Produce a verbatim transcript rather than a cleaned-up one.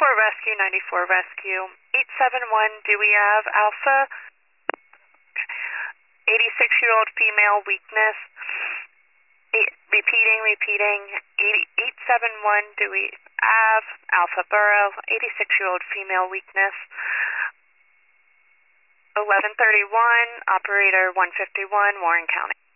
ninety-four Rescue, ninety-four Rescue. eight seven one Dewey Ave, Alpha. eighty-six-year-old female, weakness. Eight, repeating, repeating. eight seven one Dewey Ave, Alpha Borough. eighty-six-year-old female, weakness. eleven thirty-one, operator one fifty-one, Warren County.